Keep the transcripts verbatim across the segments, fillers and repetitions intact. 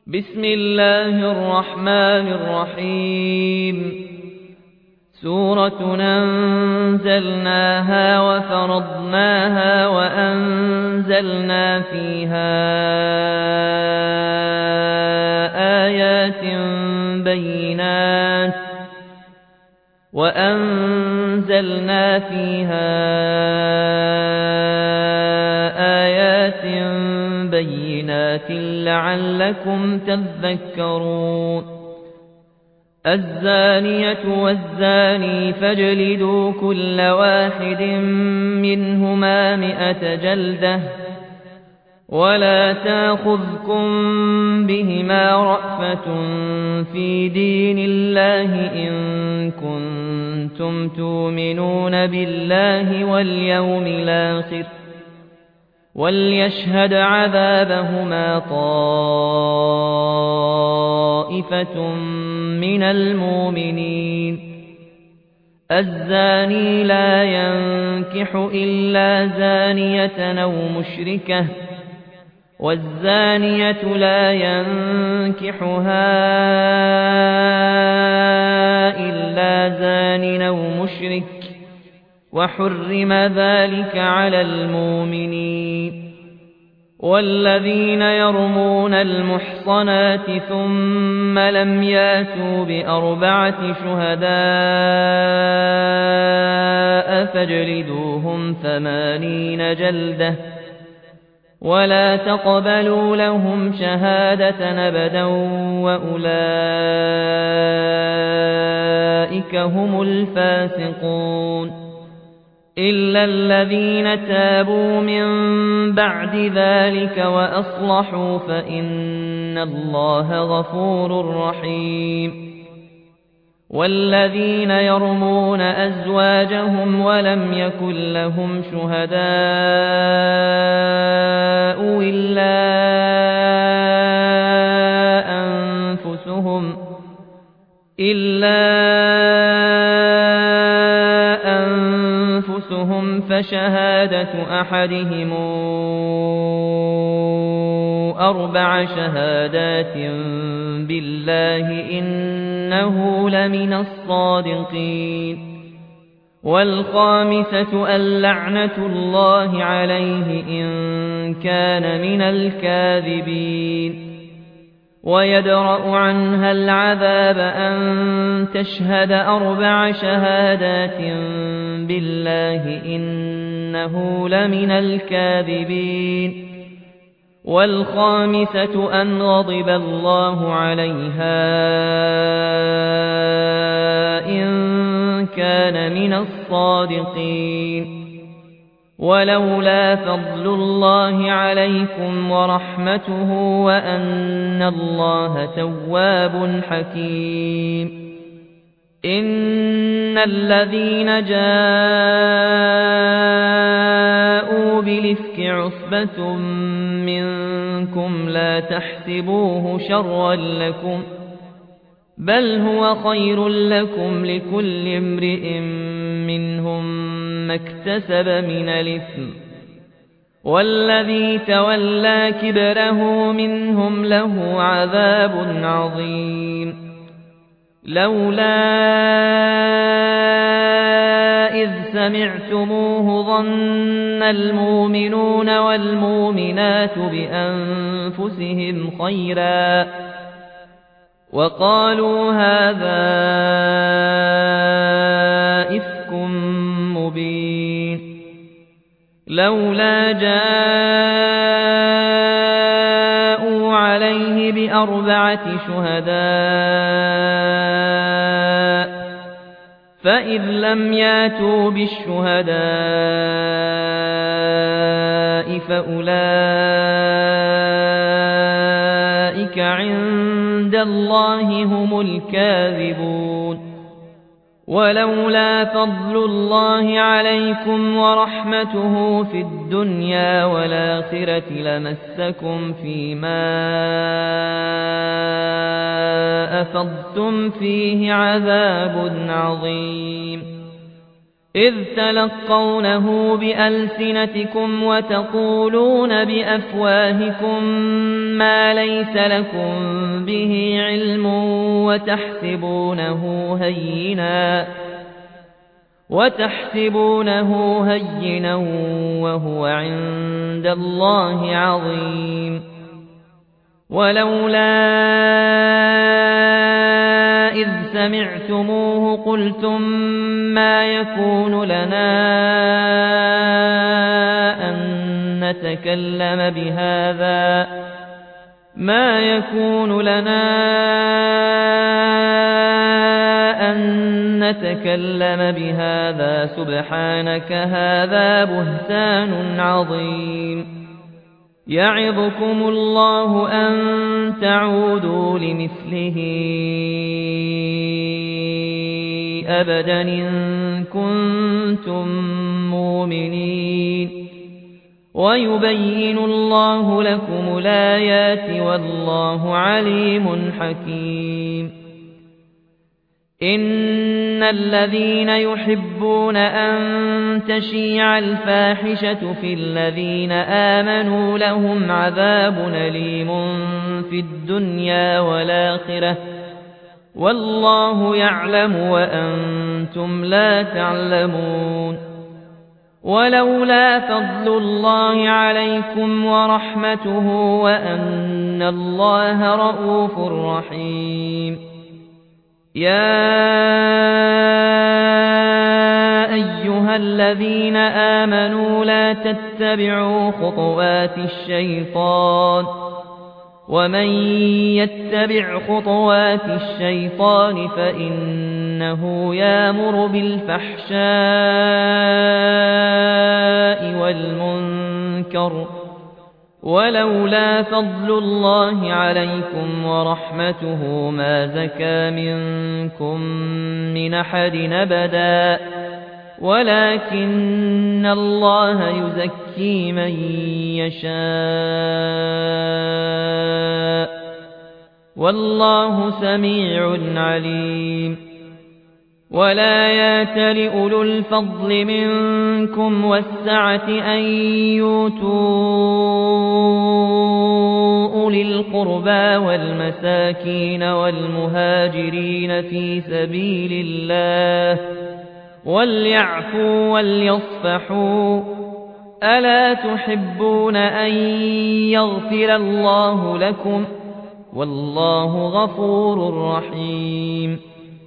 بسم الله الرحمن الرحيم سورة أنزلناها وفرضناها وأنزلنا فيها آيات بينات وأنزلنا فيها آيات بينات لعلكم تذكرون الزانية والزاني فاجلدوا كل واحد منهما مئة جلدة ولا تأخذكم بهما رأفة في دين الله إن كنتم تؤمنون بالله واليوم الآخر وليشهد عذابهما طائفة من المؤمنين الزاني لا ينكح إلا زانية أو مشركة والزانية لا ينكحها إلا زان أو مشرك وحرم ذلك على المؤمنين والذين يرمون المحصنات ثم لم ياتوا بأربعة شهداء فاجلدوهم ثمانين جلدة ولا تقبلوا لهم شهادة أبدا وأولئك هم الفاسقون إلا الذين تابوا من بعد ذلك وأصلحوا فإن الله غفور رحيم والذين يرمون أزواجهم ولم يكن لهم شهداء إلا أنفسهم إلا أنفسهم فشهادة أحدهم أربع شهادات بالله إنه لمن الصادقين والخامسة اللعنة الله عليه إن كان من الكاذبين ويدرأ عنها العذاب أن تشهد أربع شهادات بالله إنه لمن الكاذبين والخامسة أن غضب الله عليها إن كان من الصادقين ولولا فضل الله عليكم ورحمته وأن الله تواب حكيم إن الذين جاءوا بالإفك عصبة منكم لا تحسبوه شرا لكم بل هو خير لكم لكل امرئ منهم ما اكتسب من الإثم والذي تولى كبره منهم له عذاب عظيم لولا إذ سمعتموه ظن المؤمنون والمؤمنات بأنفسهم خيرا وقالوا هذا إفك مبين لولا جاءوا عليه بأربعة شهداء فإذ لم ياتوا بالشهداء فأولئك عند الله هم الكاذبون ولولا فضل الله عليكم ورحمته في الدنيا والآخرة لمسكم فيما أفضتم فيه عذاب عظيم إذ تلقونه بألسنتكم وتقولون بأفواهكم ما ليس لكم به علم وتحسبونه هينا وتحسبونه هينا وهو عند الله عظيم ولولا إذ سمعتموه قلتم ما يكون لنا أن نتكلم بهذا ما يكون لنا أن نتكلم بهذا سبحانك هذا بهتان عظيم يعظكم الله أن تعودوا لمثله أبدا إن كنتم مؤمنين ويبين الله لكم الآيات والله عليم حكيم إن الذين يحبون أن تشيع الفاحشة في الذين آمنوا لهم عذاب أليم في الدنيا والآخرة والله يعلم وأنتم لا تعلمون ولولا فضل الله عليكم ورحمته وأن الله رءوف رحيم يا أيها الذين آمنوا لا تتبعوا خطوات الشيطان ومن يتبع خطوات الشيطان فإنه يأمر بالفحشاء والمنكر ولولا فضل الله عليكم ورحمته ما زكى منكم من أحد أبدا ولكن الله يزكي من يشاء والله سميع عليم ولا يأتل أولو الفضل منكم والسعة أن يؤتوا أولي القربى والمساكين والمهاجرين في سبيل الله وليعفوا وليصفحوا ألا تحبون أن يغفر الله لكم والله غفور رحيم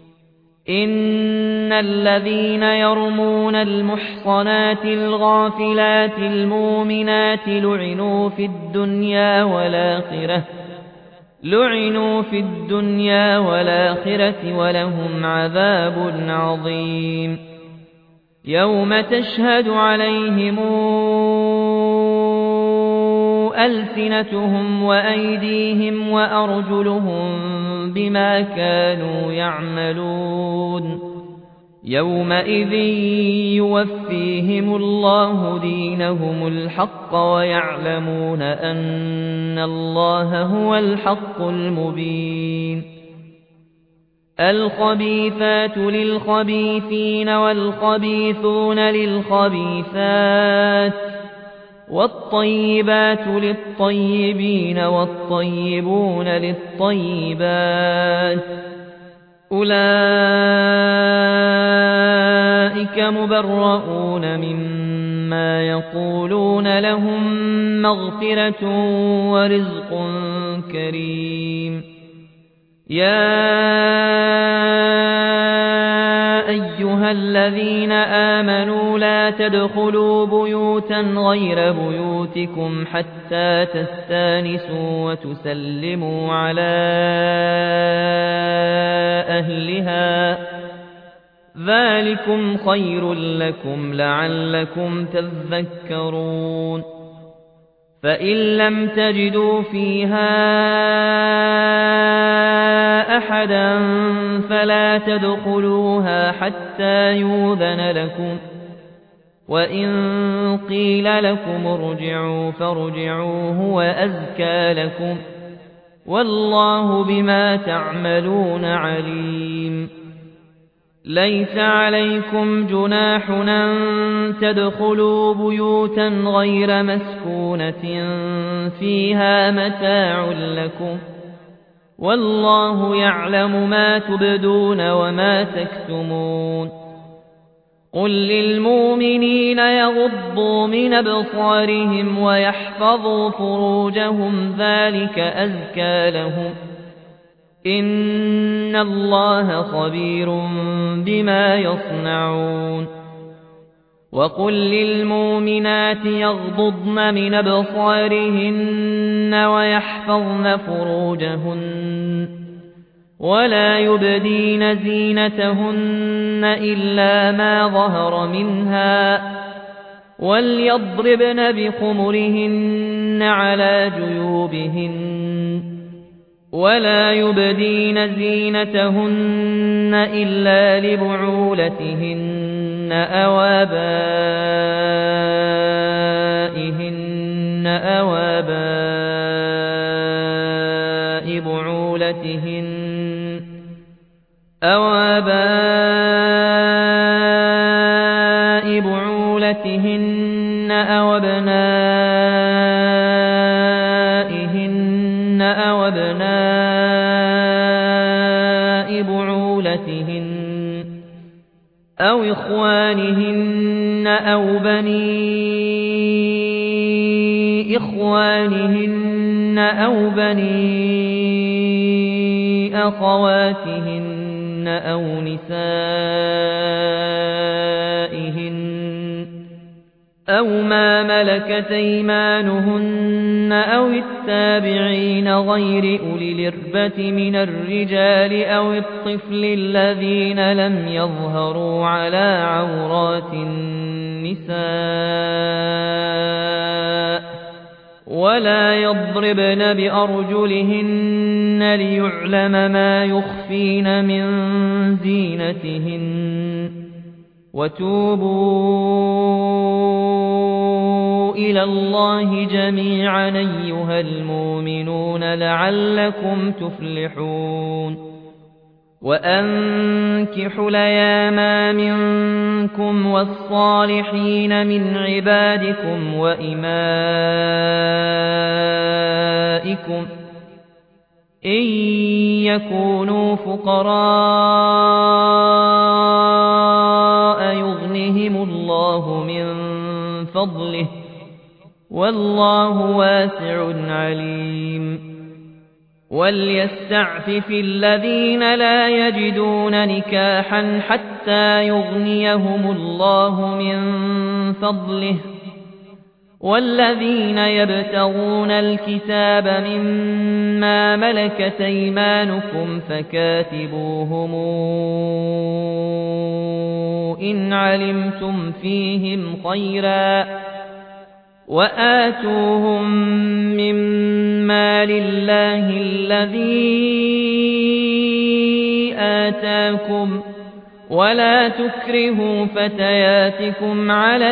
إن الذين يرمون المحصنات الغافلات المؤمنات لعنوا في الدنيا والآخرة لعنوا في الدنيا والآخرة ولهم عذاب عظيم يوم تشهد عليهم ألسنتهم وأيديهم وأرجلهم بما كانوا يعملون يومئذ يوفيهم الله دينهم الحق ويعلمون أن الله هو الحق المبين الخبيثات للخبيثين والخبيثون للخبيثات والطيبات للطيبين والطيبون للطيبات أولئك مبرؤون مما يقولون لهم مغفرة ورزق كريم يا أيها الذين آمنوا لا تدخلوا بيوتا غير بيوتكم حتى تستانسوا وتسلموا على أهلها ذلكم خير لكم لعلكم تذكرون فإن لم تجدوا فيها أحدا فلا تدخلوها حتى يؤذن لكم وإن قيل لكم ارجعوا فارجعوا هو أزكى لكم والله بما تعملون عليم ليس عليكم جناح أن تدخلوا بيوتا غير مسكونة فيها متاع لكم والله يعلم ما تبدون وما تكتمون قل للمؤمنين يغضوا من أبصارهم ويحفظوا فروجهم ذلك أزكى لهم إن الله خبير بما يصنعون وقل للمؤمنات يغضضن من أبصارهن ويحفظن فروجهن ولا يبدين زينتهن إلا ما ظهر منها وليضربن بخمرهن على جيوبهن ولا يبدين زينتهن إلا لبعولتهن أو آبائهن أو آباء بعولتهن أو آباء بعولتهن أو أبنائهن أو أبناء بعولتهن أو إخوانهن أو بني إخوانهن أو بني أخواتهن أو نسائهن أو ما ملكت أيمانهن أو التابعين غير أولي الإربة من الرجال أو الطفل الذين لم يظهروا على عورات النساء ولا يضربن بأرجلهن ليعلم ما يخفين من زينتهن وتوبوا إلى الله جميعا أيها المؤمنون لعلكم تفلحون وأنكحوا الأيام منكم والصالحين من عبادكم وإمائكم إن يكونوا فقراء يغنهم الله من فضله والله واسع عليم وليستعفف الذين لا يجدون نكاحا حتى يغنيهم الله من فضله والذين يبتغون الكتاب مما ملكت أيمانكم فكاتبوهم إن علمتم فيهم خيرا وآتوهم مما لله الذي آتاكم ولا تكرهوا فتياتكم على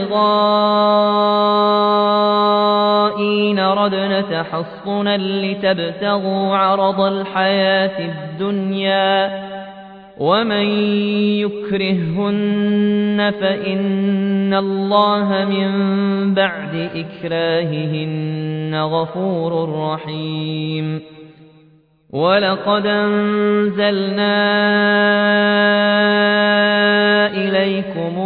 البغاء إن ردن تحصنا لتبتغوا عرض الحياة الدنيا ومن يكرههن فإن الله من بعد إكراههن غفور رحيم ولقد أنزلنا إليكم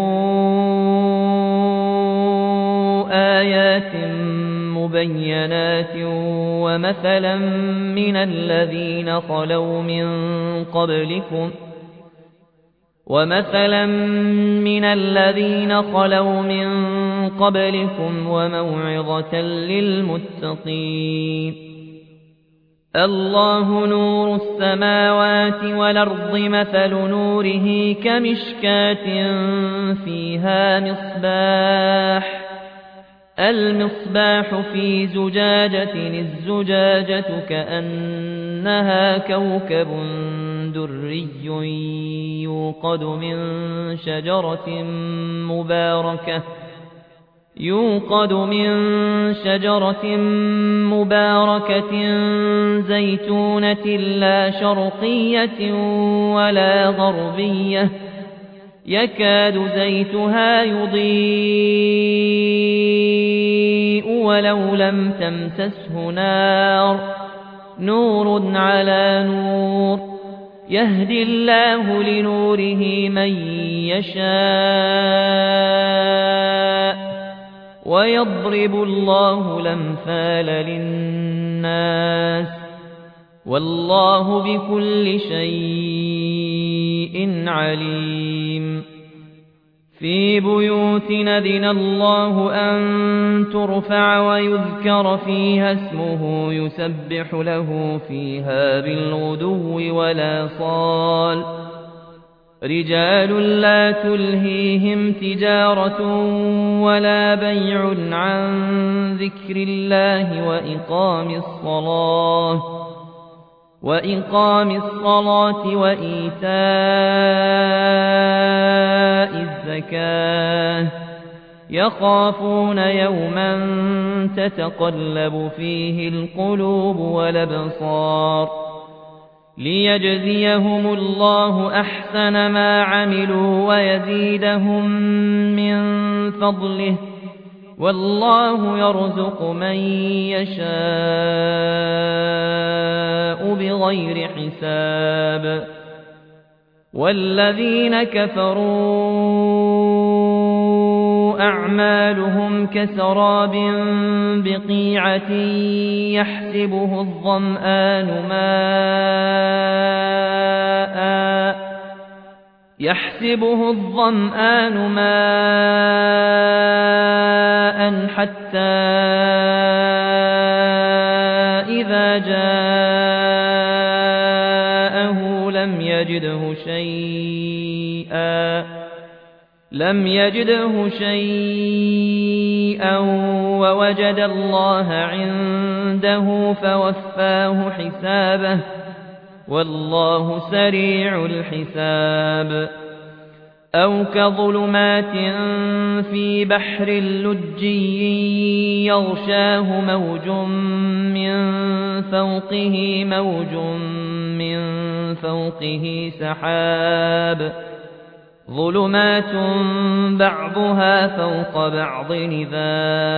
آيات مبينات ومثلا من الذين خلوا من قبلكم ومثلا من الذين خلوا من قبلكم وموعظة للمتقين الله نور السماوات والأرض مثل نوره كمشكاة فيها مصباح المصباح في زجاجة الزجاجة كأنها كوكب دري يوقد من شجرة مباركة يوقد من شجرة مباركة زيتونة لا شرقية ولا غربية يكاد زيتها يضيء ولو لم تمسسه نار نور على نور يهدي الله لنوره من يشاء ويضرب الله الأمثال للناس والله بكل شيء عليم في بيوت أذن الله أن ترفع ويذكر فيها اسمه يسبح له فيها بالغدو والآصال رجال لا تلهيهم تجارة ولا بيع عن ذكر الله وإقام الصلاة وإقام الصلاة وإيتاء الزكاة يخافون يوما تتقلب فيه القلوب والأبصار ليجزيهم الله أحسن ما عملوا ويزيدهم من فضله والله يرزق من يشاء بغير حساب والذين كفروا أعمالهم كسراب بقيعة يحسبه الظمآن ماءً يحسبه الظمآن ماءً حتى إذا جاءه لم يجده شيئا لم يجده شيئا ووجد الله عنده فوفاه حسابه والله سريع الحساب أو كظلمات في بحر اللجي يغشاه موج من فوقه موج من فوقه سحاب ظلمات بعضها فوق بعض إذا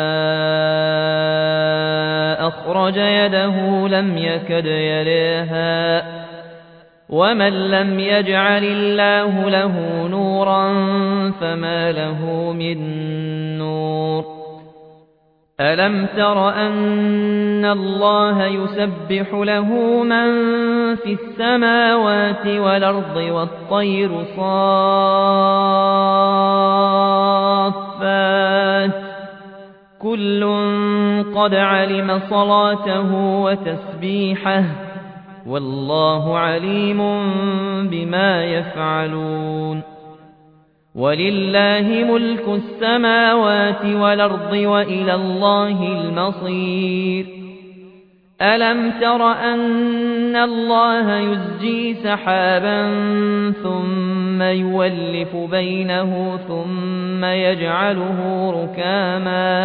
أخرج يده لم يكد يريها ومن لم يجعل الله له نورا فما له من نور ألم تر أن الله يسبح له من في السماوات والأرض والطير صافات كل قد علم صلاته وتسبيحه والله عليم بما يفعلون ولله ملك السماوات والأرض وإلى الله المصير ألم تر أن الله يزجي سحابا ثم يولف بينه ثم يجعله ركاما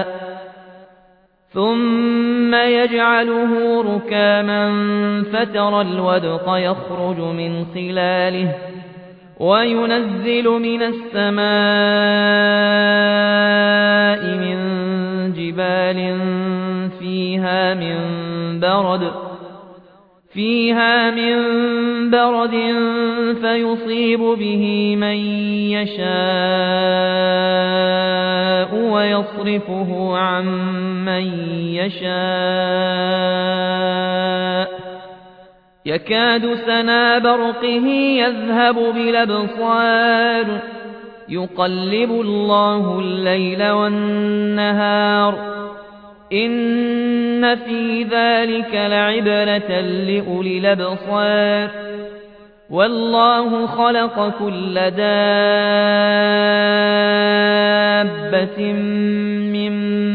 ثم يجعله ركاما فترى الودق يخرج من خلاله وينزل من السماء من جبال فيها من برد فيها من برد فيصيب به من يشاء ويصرفه عن من يشاء يكاد سنا برقه يذهب بالأبصار يقلب الله الليل والنهار إن في ذلك لعبرة لأولي الأبصار والله خلق كل دابة من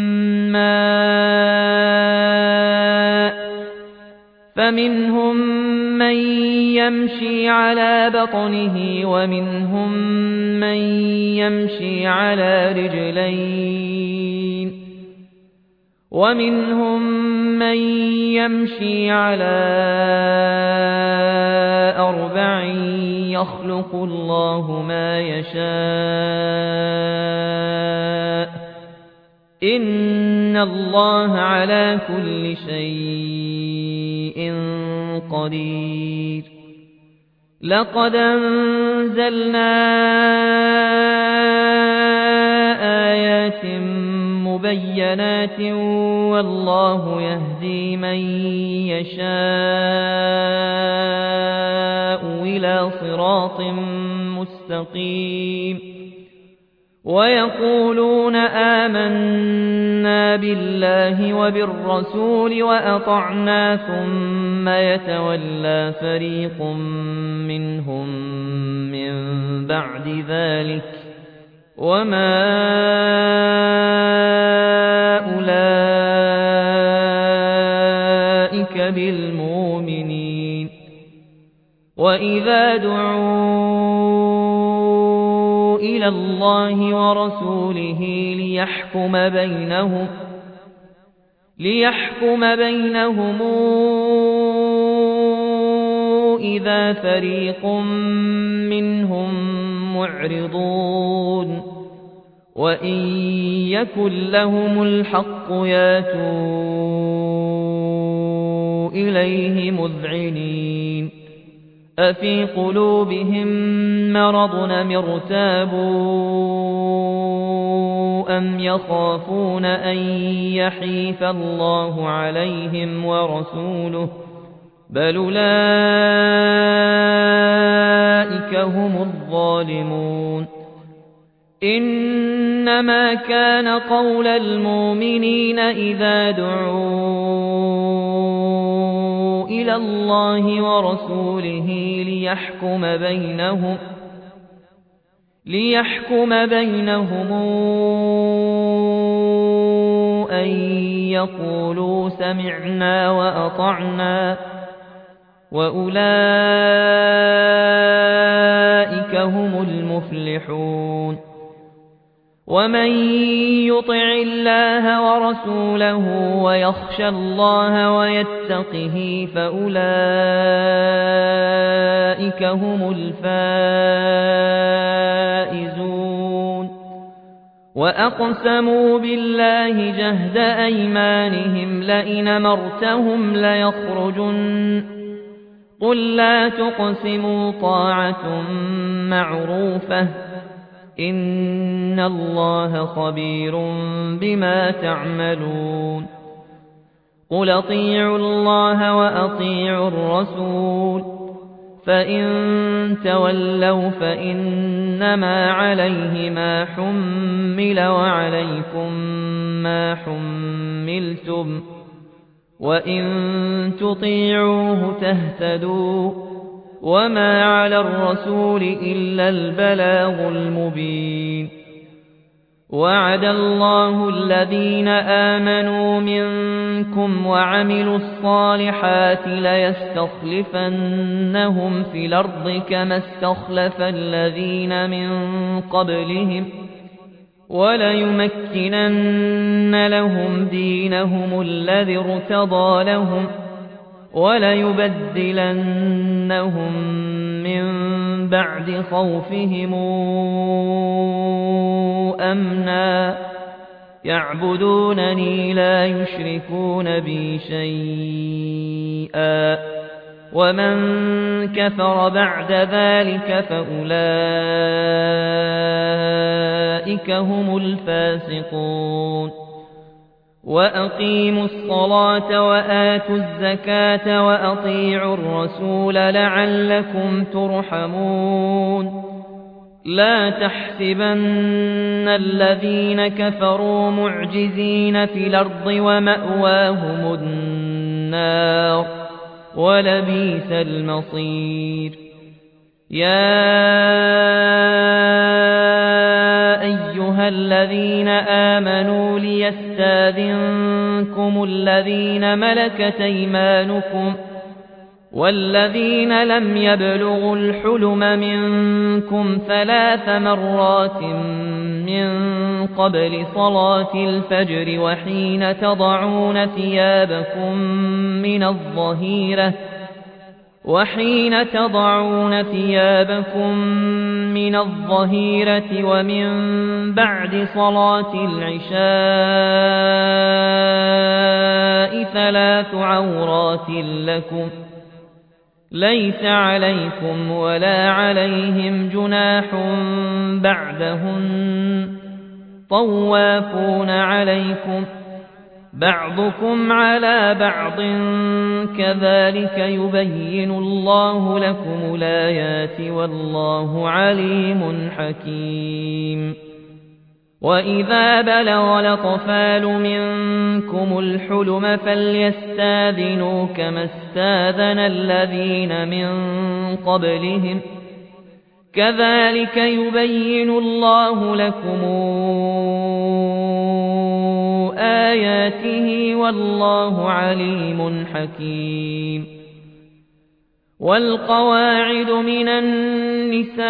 ماء فمنهم من يمشي على بطنه ومنهم من يمشي على رجلين ومنهم من يمشي على أربع يخلق الله ما يشاء إن الله على كل شيء قدير لقد أنزلنا آيات مبينات والله يهدي من يشاء إلى صراط مستقيم ويقولون آمنا بالله وبالرسول وأطعنا ثم يتولى فريق منهم من بعد ذلك وما أولئك بالمؤمنين وإذا دعوا إلى الله ورسوله ليحكم بينهم ليحكم بينهم إذا فريق منهم معرضون وإن يكن لهم الحق ياتوا إليه مذعنين أفي قلوبهم مرض أم ارتابوا أم يخافون أن يحيف الله عليهم ورسوله بل أولئك هم الظالمون إنما كان قول المؤمنين إذا دعوا إلى الله ورسوله ليحكم بينهم ليحكم بينهم أن يقولوا سمعنا وأطعنا وأولئك هم المفلحون ومن يطع الله ورسوله ويخشى الله ويتقه فأولئك هم الفائزون وأقسموا بالله جهد أيمانهم لئن أمرتهم ليخرجن قل لا تقسموا طاعة معروفة إن الله خبير بما تعملون قل أطيعوا الله وأطيعوا الرسول فإن تولوا فإنما عليه ما حمل وعليكم ما حملتم وإن تطيعوه تهتدوا وما على الرسول إلا البلاغ المبين وعد الله الذين آمنوا منكم وعملوا الصالحات ليستخلفنهم في الأرض كما استخلف الذين من قبلهم وليمكنن لهم دينهم الذي ارتضى لهم وليبدلنهم من بعد خوفهم أمنا يعبدونني لا يشركون بي شيئا ومن كفر بعد ذلك فأولئك هم الفاسقون وأقيموا الصلاة وآتوا الزكاة وأطيعوا الرسول لعلكم ترحمون لا تحسبن الذين كفروا معجزين في الأرض ومأواهم النار ولبئس المصير يا أيها الذين آمنوا ليستاذنكم الذين ملكت أيمانكم والذين لم يبلغوا الحلم منكم ثلاث مرات من قبل صلاة الفجر وحين تضعون ثيابكم من الظهيرة وحين تضعون ثيابكم من الظهيرة ومن بعد صلاة العشاء ثلاث عورات لكم ليس عليكم ولا عليهم جناح بعدهن طوافون عليكم بعضكم على بعض كذلك يبين الله لكم الآيات والله عليم حكيم وإذا بلغ الأطفال منكم الحلم فليستاذنوا كما استاذن الذين من قبلهم كذلك يبين الله لكم آياته والله عليم حكيم والقواعد من النساء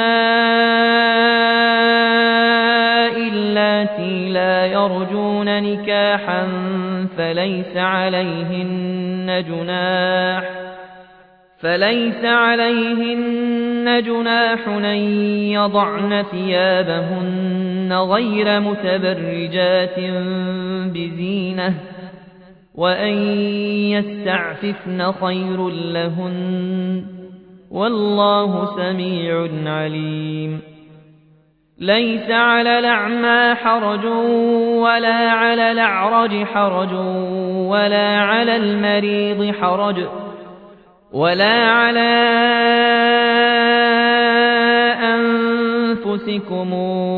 اللاتي لا يرجون نكاحا فليس عليهن جناح فليس عليهن جناح أن يضعن ثيابهن غير متبرجات بزينة وأن يستعففن خير لهن والله سميع عليم ليس على الأعمى حرج ولا على الأعرج حرج ولا على المريض حرج ولا على أنفسكم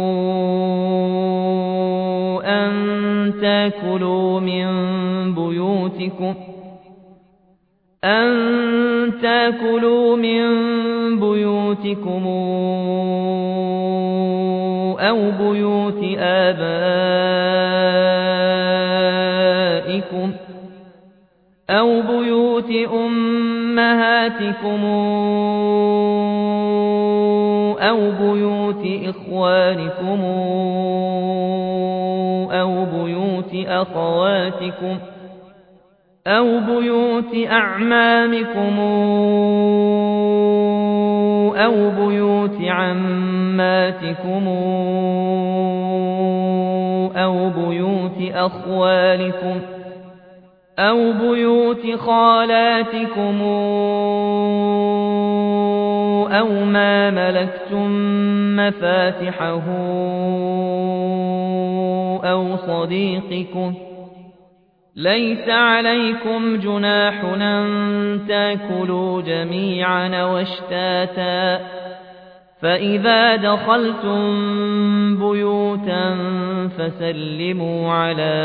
أن تأكلوا من بيوتكم أن تأكلوا من بيوتكم أو بيوت آبائكم أو بيوت أمهاتكم أو بيوت إخوانكم أو بيوت أخواتكم أو بيوت أعمامكم أو بيوت عماتكم أو بيوت أخوالكم أو بيوت خالاتكم أو ما ملكتم مفاتحه أو صديقكم ليس عليكم جناح أن تأكلوا جميعا واشتاتا فإذا دخلتم بيوتا فسلموا على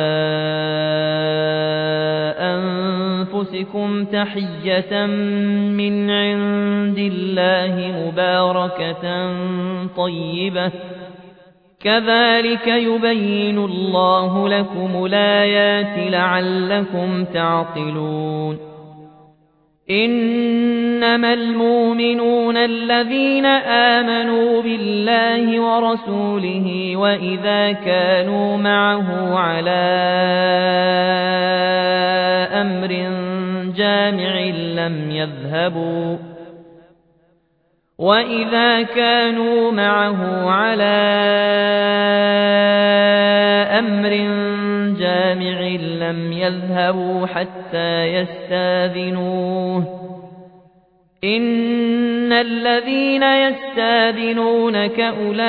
أنفسكم تحية من عند الله مباركة طيبة كذلك يبين الله لكم الآيات لعلكم تعقلون إنما المؤمنون الذين آمنوا بالله ورسوله وإذا كانوا معه على أمر جامع لم يذهبوا وإذا كانوا معه على أمر جامع لم يذهبوا حتى يستاذنوه إن الذين يستاذنونك أولئك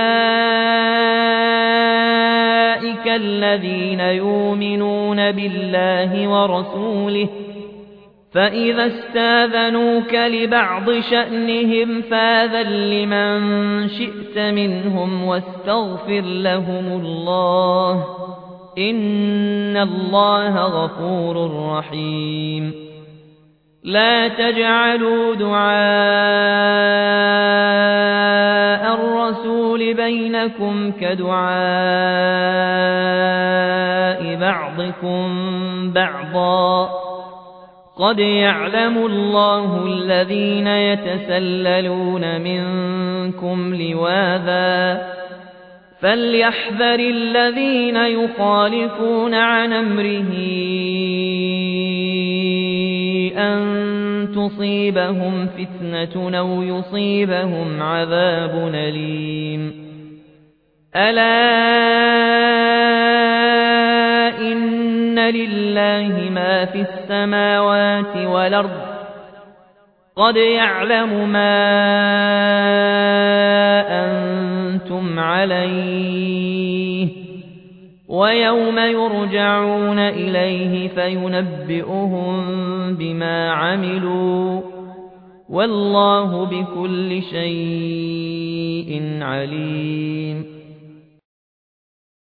الذين يؤمنون بالله ورسوله فإذا استاذنوك لبعض شأنهم فاذن لمن شئت منهم واستغفر لهم الله إن الله غفور رحيم لا تجعلوا دعاء الرسول بينكم كدعاء بعضكم بعضا قد يعلم الله الذين يتسللون منكم لواذا فليحذر الذين يخالفون عن أمره أن تصيبهم فتنة أو يصيبهم عذاب أليم ألا إن لله ما في السماوات والأرض قد يعلم ما أنتم عليه ويوم يرجعون إليه فينبئهم بما عملوا والله بكل شيء عليم